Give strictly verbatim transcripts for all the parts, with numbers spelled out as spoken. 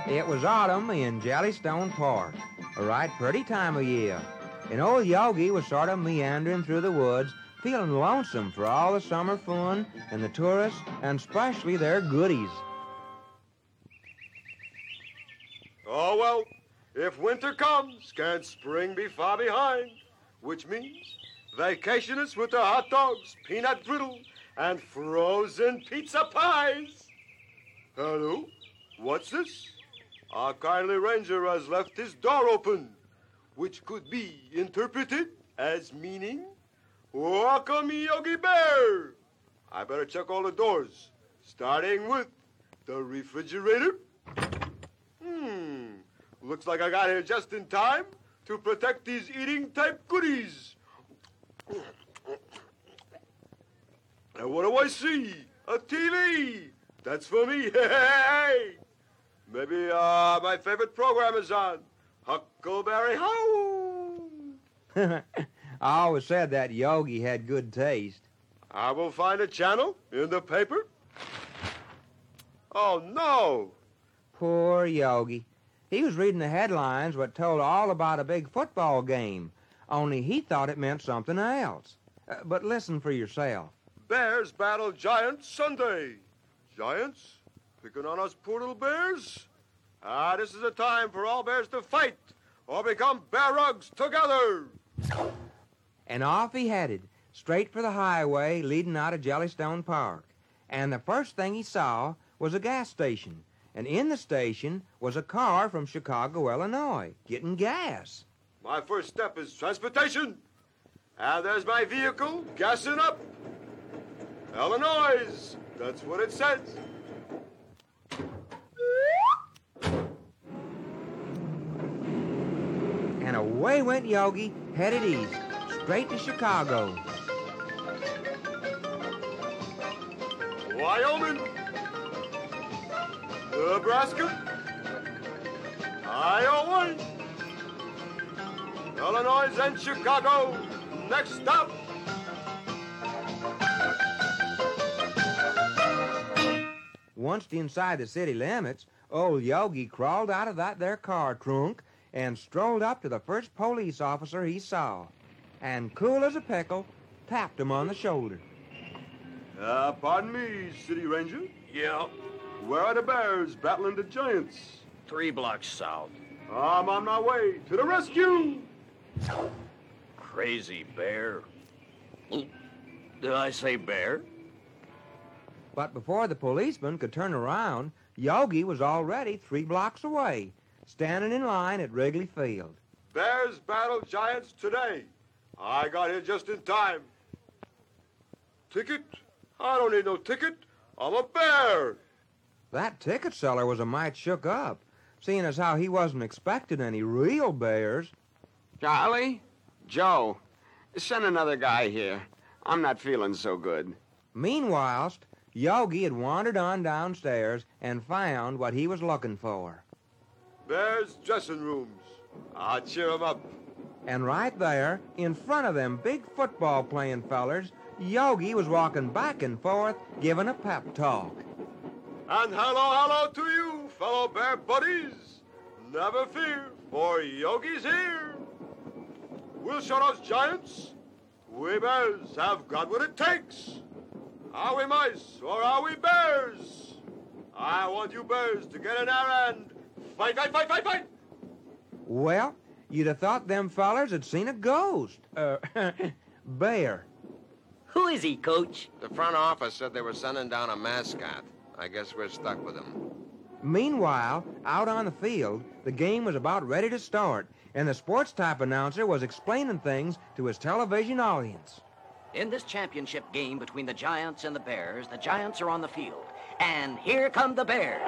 It was autumn in Jellystone Park, a right pretty time of year, and old Yogi was sort of meandering through the woods, feeling lonesome for all the summer fun and the tourists, and especially their goodies. Oh, well, if winter comes, can spring be far behind? Which means vacationists with their hot dogs, peanut brittle, and frozen pizza pies. Hello? What's this? Our kindly ranger has left his door open, which could be interpreted as meaning, welcome, Yogi Bear. I better check all the doors, starting with the refrigerator. Hmm, looks like I got here just in time to protect these eating-type goodies. And what do I see? A T V. That's for me. Hey! Maybe uh, my favorite program is on. Huckleberry Hound. I always said that Yogi had good taste. I will find a channel in the paper. Oh, no. Poor Yogi. He was reading the headlines what told all about a big football game, only he thought it meant something else. Uh, but listen for yourself. Bears battle Giants Sunday. Giants? Picking on us poor little bears? Ah, this is a time for all bears to fight or become bear rugs together. And off he headed, straight for the highway leading out of Jellystone Park. And the first thing he saw was a gas station. And in the station was a car from Chicago, Illinois, getting gas. My first step is transportation. And there's my vehicle gassing up. Illinois, that's what it says. And away went Yogi, headed east, straight to Chicago. Wyoming, Nebraska, Iowa, Illinois, and Chicago. Next stop. Once inside the city limits, old Yogi crawled out of that there car trunk and strolled up to the first police officer he saw, and cool as a pickle, tapped him on the shoulder. Uh, pardon me, City Ranger. Yeah, Where are the Bears battling the Giants? three blocks south. I'm on my way to the rescue. Crazy bear. Did I say bear? But before the policeman could turn around, Yogi was already three blocks away, standing in line at Wrigley Field. Bears battle Giants today. I got here just in time. Ticket? I don't need no ticket. I'm a bear. That ticket seller was a mite shook up, seeing as how he wasn't expecting any real bears. Charlie? Joe, send another guy here. I'm not feeling so good. Meanwhile, Yogi had wandered on downstairs and found what he was looking for. Bears dressing rooms. I'll cheer 'em up. And right there, in front of them big football-playing fellers, Yogi was walking back and forth, giving a pep talk. And hello, hello to you, fellow bear buddies. Never fear, for Yogi's here. We'll show those Giants. We bears have got what it takes. Are we mice or are we bears? I want you bears to get in there and fight, fight, fight, fight, fight. Well, you'd have thought them fellers had seen a ghost. Uh, bear. Who is he, Coach? The front office said they were sending down a mascot. I guess we're stuck with him. Meanwhile, out on the field, the game was about ready to start, and the sports-type announcer was explaining things to his television audience. In this championship game between the Giants and the Bears, the Giants are on the field. And here come the Bears.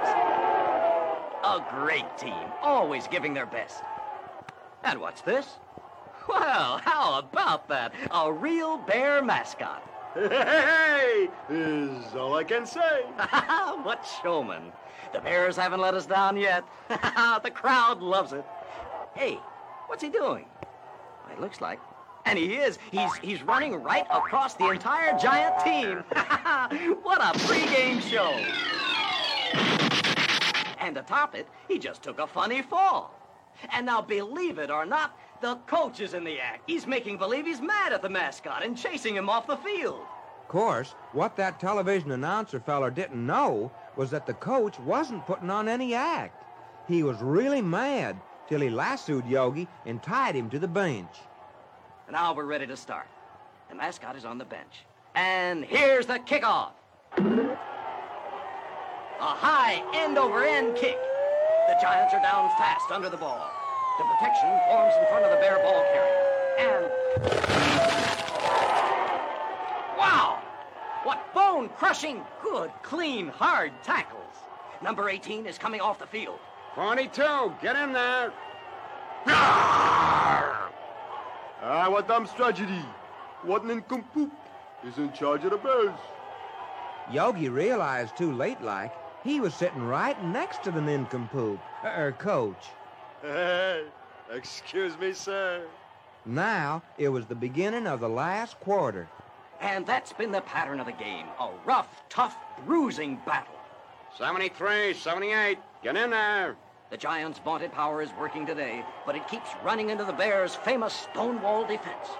A great team, always giving their best. And what's this? Well, how about that? A real bear mascot. Hey, hey, hey, is all I can say. What showman. The Bears haven't let us down yet. The crowd loves it. Hey, what's he doing? It looks like. And he is. He's he's running right across the entire Giant team. What a pregame show. And to top it, he just took a funny fall. And now, believe it or not, the coach is in the act. He's making believe he's mad at the mascot and chasing him off the field. Of course, what that television announcer feller didn't know was that the coach wasn't putting on any act. He was really mad till he lassoed Yogi and tied him to the bench. Now we're ready to start. The mascot is on the bench. And here's the kickoff. A high end-over-end kick. The Giants are down fast under the ball. The protection forms in front of the Bear ball carrier. And... wow! What bone-crushing, good, clean, hard tackles. Number eighteen is coming off the field. forty-two, get in there. Ah, what damn tragedy. What nincompoop is in charge of the Bears. Yogi realized too late like he was sitting right next to the nincompoop, er, coach. Hey, excuse me, sir. Now it was the beginning of the last quarter. And that's been the pattern of the game. A rough, tough, bruising battle. seventy-three, seventy-eight, get in there. The Giants' vaunted power is working today, but it keeps running into the Bears' famous Stonewall defense.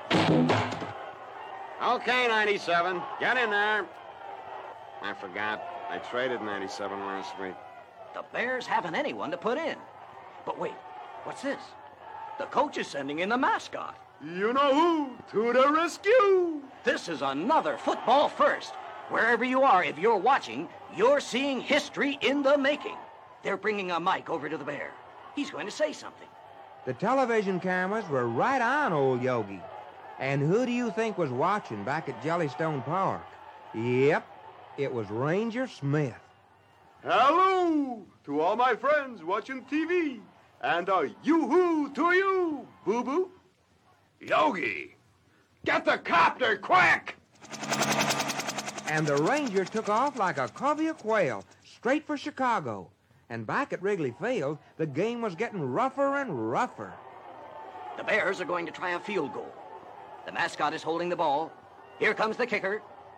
Okay, ninety-seven, get in there. I forgot. I traded ninety-seven last week. The Bears haven't anyone to put in. But wait, what's this? The coach is sending in the mascot. You know who? To the rescue! This is another football first. Wherever you are, if you're watching, you're seeing history in the making. They're bringing a mic over to the Bear. He's going to say something. The television cameras were right on old Yogi. And who do you think was watching back at Jellystone Park? Yep, it was Ranger Smith. Hello to all my friends watching T V. And a yoo-hoo to you, boo-boo. Yogi, get the copter, quick! And the Ranger took off like a covey of quail, straight for Chicago. And back at Wrigley Field, the game was getting rougher and rougher. The Bears are going to try a field goal. The mascot is holding the ball. Here comes the kicker.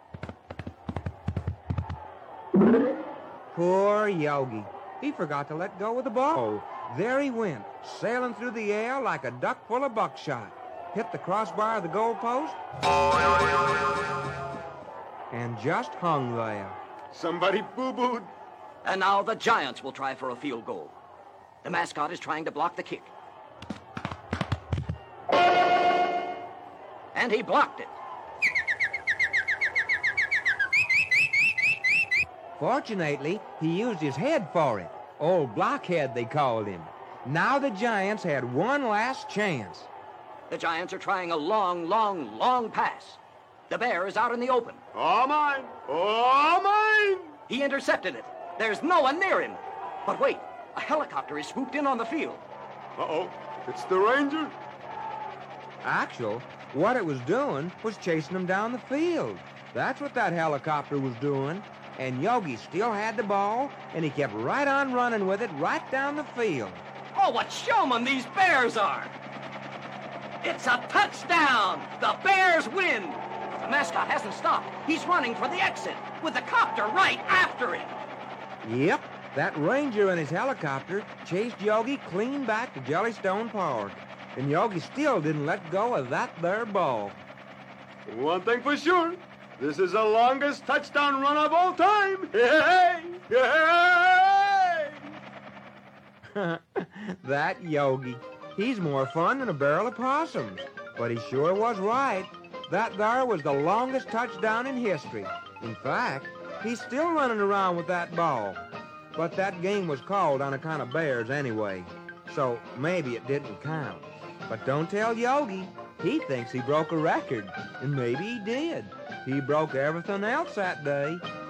Poor Yogi. He forgot to let go of the ball. There he went, sailing through the air like a duck full of buckshot. Hit the crossbar of the goalpost and just hung there. Somebody boo-booed. And now the Giants will try for a field goal. The mascot is trying to block the kick. And he blocked it. Fortunately, he used his head for it. Old Blockhead, they called him. Now the Giants had one last chance. The Giants are trying a long, long, long pass. The Bear is out in the open. All mine. All mine. He intercepted it. There's no one near him. But wait, a helicopter is swooped in on the field. Uh-oh, it's the Ranger. Actual, what it was doing was chasing him down the field. That's what that helicopter was doing. And Yogi still had the ball, and he kept right on running with it right down the field. Oh, what showmen these Bears are! It's a touchdown! The Bears win! But the mascot hasn't stopped. He's running for the exit, with the copter right after him. Yep, that Ranger and his helicopter chased Yogi clean back to Jellystone Park. And Yogi still didn't let go of that there ball. One thing for sure, this is the longest touchdown run of all time. Hey! Hey! That Yogi. He's more fun than a barrel of possums. But he sure was right. That there was the longest touchdown in history. In fact, he's still running around with that ball. But that game was called on account of Bears anyway. So maybe it didn't count. But don't tell Yogi. He thinks he broke a record. And maybe he did. He broke everything else that day.